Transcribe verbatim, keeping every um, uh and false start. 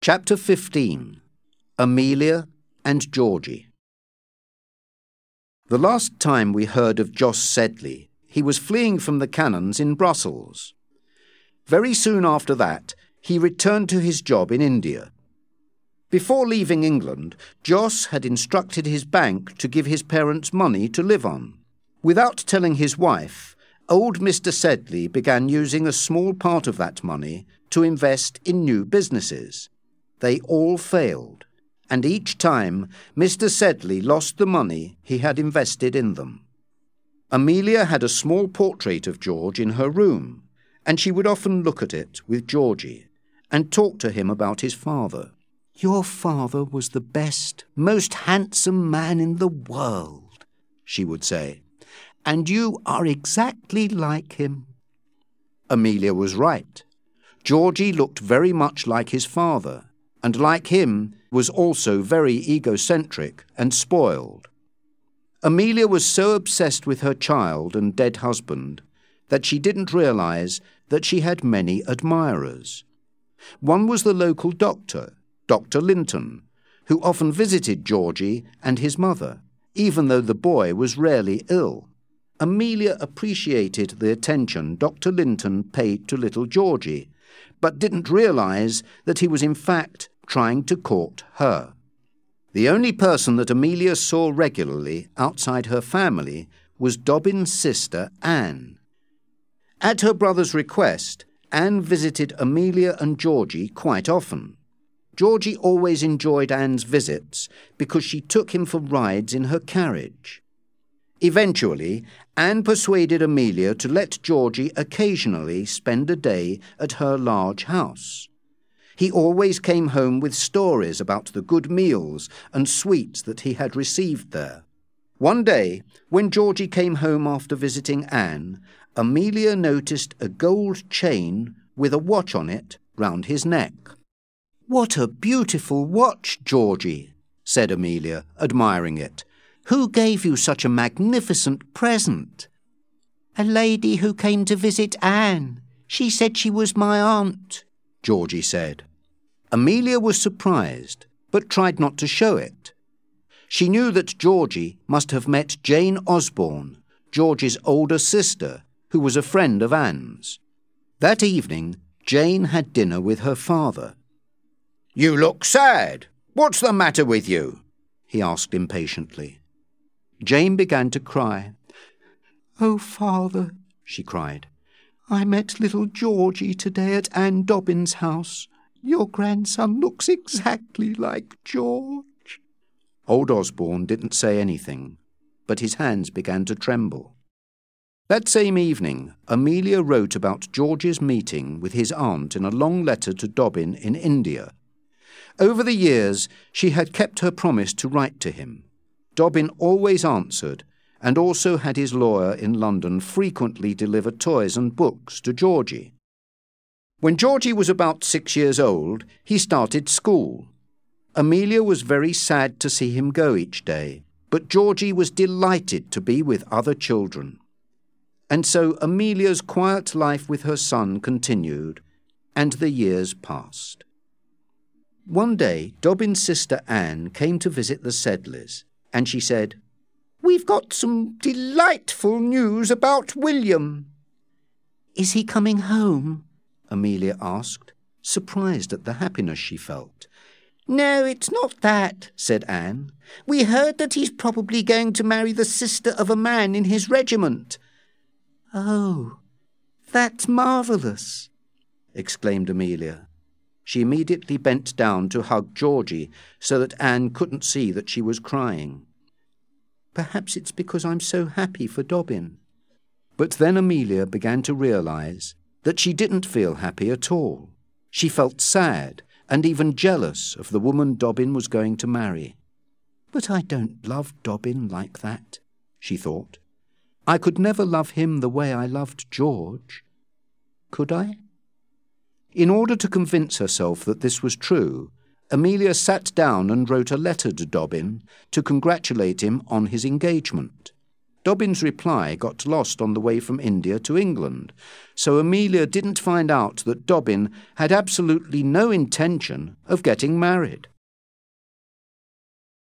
Chapter fifteen. Amelia and Georgie. The last time we heard of Jos Sedley, he was fleeing from the cannons in Brussels. Very soon after that, he returned to his job in India. Before leaving England, Jos had instructed his bank to give his parents money to live on. Without telling his wife, old Mister Sedley began using a small part of that money to invest in new businesses. They all failed, and each time Mister Sedley lost the money he had invested in them. Amelia had a small portrait of George in her room, and she would often look at it with Georgie and talk to him about his father. "Your father was the best, most handsome man in the world," she would say, "and you are exactly like him." Amelia was right. Georgie looked very much like his father, and like him, was also very egocentric and spoiled. Amelia was so obsessed with her child and dead husband that she didn't realize that she had many admirers. One was the local doctor, Doctor Linton, who often visited Georgie and his mother, even though the boy was rarely ill. Amelia appreciated the attention Doctor Linton paid to little Georgie, but didn't realize that he was in fact trying to court her. The only person that Amelia saw regularly outside her family was Dobbin's sister, Anne. At her brother's request, Anne visited Amelia and Georgie quite often. Georgie always enjoyed Anne's visits because she took him for rides in her carriage. Eventually, Anne persuaded Amelia to let Georgie occasionally spend a day at her large house. He always came home with stories about the good meals and sweets that he had received there. One day, when Georgie came home after visiting Anne, Amelia noticed a gold chain with a watch on it round his neck. "What a beautiful watch, Georgie," said Amelia, admiring it. "Who gave you such a magnificent present?" "A lady who came to visit Anne. She said she was my aunt," Georgie said. Amelia was surprised, but tried not to show it. She knew that Georgie must have met Jane Osborne, Georgie's older sister, who was a friend of Anne's. That evening, Jane had dinner with her father. "You look sad. What's the matter with you?" he asked impatiently. Jane began to cry. "Oh, father," she cried, "I met little Georgie today at Anne Dobbin's house. Your grandson looks exactly like George." Old Osborne didn't say anything, but his hands began to tremble. That same evening, Amelia wrote about George's meeting with his aunt in a long letter to Dobbin in India. Over the years, she had kept her promise to write to him. Dobbin always answered, and also had his lawyer in London frequently deliver toys and books to Georgie. When Georgie was about six years old, he started school. Amelia was very sad to see him go each day, but Georgie was delighted to be with other children. And so Amelia's quiet life with her son continued, and the years passed. One day, Dobbin's sister Anne came to visit the Sedleys, and she said, "We've got some delightful news about William." "Is he coming home?" Amelia asked, surprised at the happiness she felt. "No, it's not that," said Anne. "We heard that he's probably going to marry the sister of a man in his regiment." "Oh, that's marvellous," exclaimed Amelia. She immediately bent down to hug Georgie so that Anne couldn't see that she was crying. "Perhaps it's because I'm so happy for Dobbin." But then Amelia began to realize that she didn't feel happy at all. She felt sad and even jealous of the woman Dobbin was going to marry. "But I don't love Dobbin like that," she thought. "I could never love him the way I loved George. Could I?" In order to convince herself that this was true, Amelia sat down and wrote a letter to Dobbin to congratulate him on his engagement. Dobbin's reply got lost on the way from India to England, so Amelia didn't find out that Dobbin had absolutely no intention of getting married.